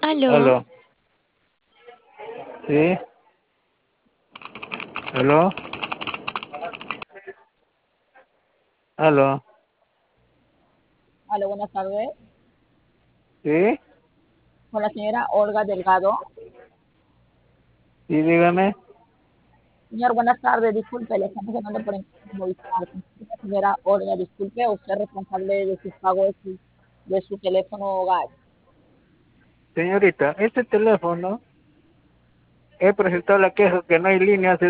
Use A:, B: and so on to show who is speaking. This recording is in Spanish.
A: Aló,
B: Aló, sí, aló, aló,
A: aló, buenas tardes.
B: sí,
A: Con la señora Olga Delgado.
B: sí, dígame.
A: Señor, buenas tardes. Disculpe, le estamos llamando por Movistar. La señora Olga, disculpe, usted es responsable de sus pagos de su teléfono hogar.
B: Señorita, este teléfono he presentado la queja que no hay línea hace